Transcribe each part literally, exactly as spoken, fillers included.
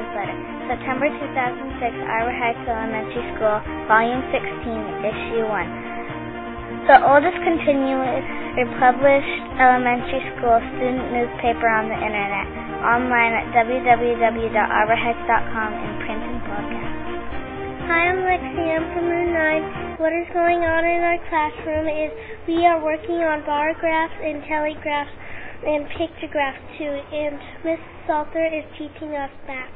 Newsletter, September two thousand six, Arbor Heights Elementary School, Volume sixteen, Issue one. The oldest continuously published elementary school student newspaper on the Internet, online at w w w dot arbor heights dot com, in print and podcast. Hi, I'm Lexi. I'm from Room nine. What is going on in our classroom is we are working on bar graphs and telegraphs and pictographs too, and Miss Salter is teaching us math.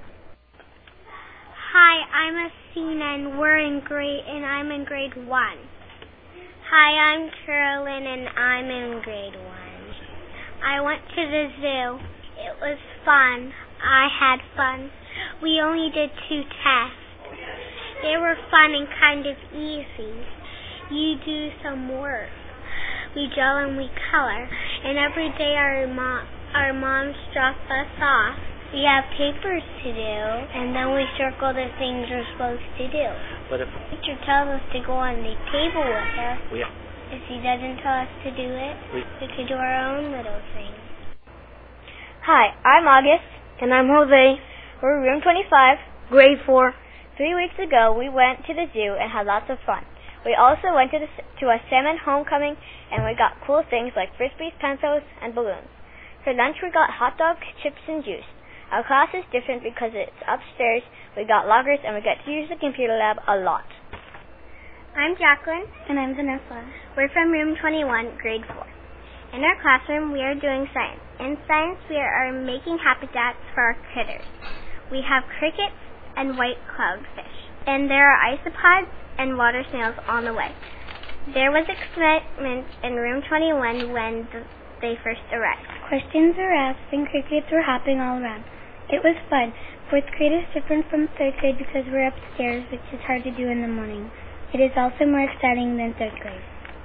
Hi, I'm Athena, and we're in grade, and I'm in grade one. Hi, I'm Carolyn, and I'm in grade one. I went to the zoo. It was fun. I had fun. We only did two tests. They were fun and kind of easy. You do some work. We draw and we color, and every day our mom, our moms drop us off. We have papers to do, and then we circle the things we're supposed to do. But if the teacher tells us to go on the table with her, we, if he doesn't tell us to do it, we, we could do our own little thing. Hi, I'm August. And I'm Jose. We're room twenty-five, grade four. Three weeks ago, we went to the zoo and had lots of fun. We also went to, the, to a salmon homecoming, and we got cool things like frisbees, pencils, and balloons. For lunch, we got hot dogs, chips, and juice. Our class is different because it's upstairs. We got lockers, and we get to use the computer lab a lot. I'm Jacqueline. And I'm Vanessa. We're from room twenty-one, grade four. In our classroom, we are doing science. In science, we are making habitats for our critters. We have crickets and white cloudfish. And there are isopods and water snails on the way. There was excitement in room twenty-one when the, they first arrived. Questions were asked and crickets were hopping all around. It was fun. Fourth grade is different from third grade because we're upstairs, which is hard to do in the morning. It is also more exciting than third grade.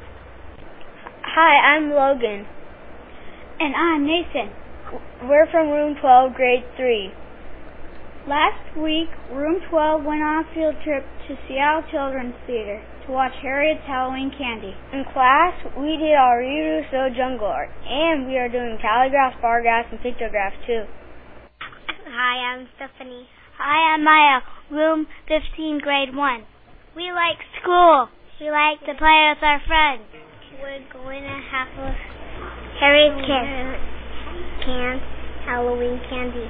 Hi, I'm Logan. And I'm Nathan. We're from room twelve, grade three. Last week, room twelve went on a field trip to Seattle Children's Theater to watch Harriet's Halloween Candy. In class, we did our Rousseau jungle art, and we are doing calligraphs, bar graphs, and pictographs too. Hi, I'm Stephanie. Hi, I'm Maya, room fifteen, grade one. We like school. We like to play with our friends. We're going to have a Harriet can, can Halloween candy.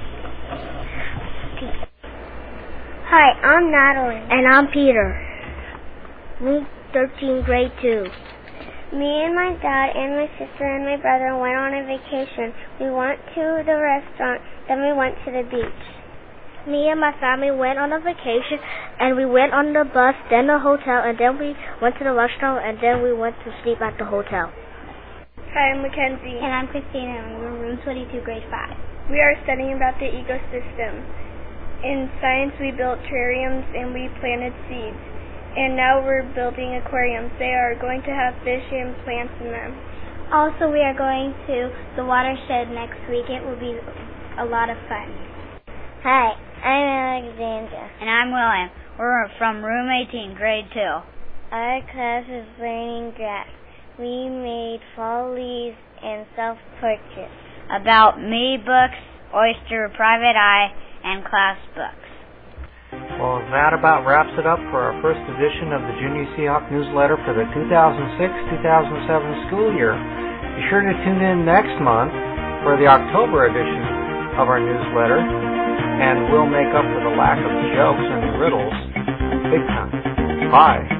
Hi, I'm Natalie. And I'm Peter. Room thirteen, grade two. Me and my dad and my sister and my brother went on a vacation. We went to the restaurant, then we went to the beach. Me and my family went on a vacation, and we went on the bus, then the hotel, and then we went to the restaurant, and then we went to sleep at the hotel. Hi, I'm Mackenzie. And I'm Christina, and we're room twenty-two, grade five. We are studying about the ecosystem. In science, we built terrariums and we planted seeds. And now we're building aquariums. They are going to have fish and plants in them. Also, we are going to the watershed next week. It will be a lot of fun. Hi, I'm Alexandra. And I'm William. We're from room eighteen, grade two. Our class is learning graphs. We made fall leaves and self-portraits. About me books, Oyster, Private Eye, and class books. Well, that about wraps it up for our first edition of the Junior Seahawk newsletter for the two thousand six two thousand seven school year. Be sure to tune in next month for the October edition of our newsletter, and we'll make up for the lack of jokes and riddles big time. Bye.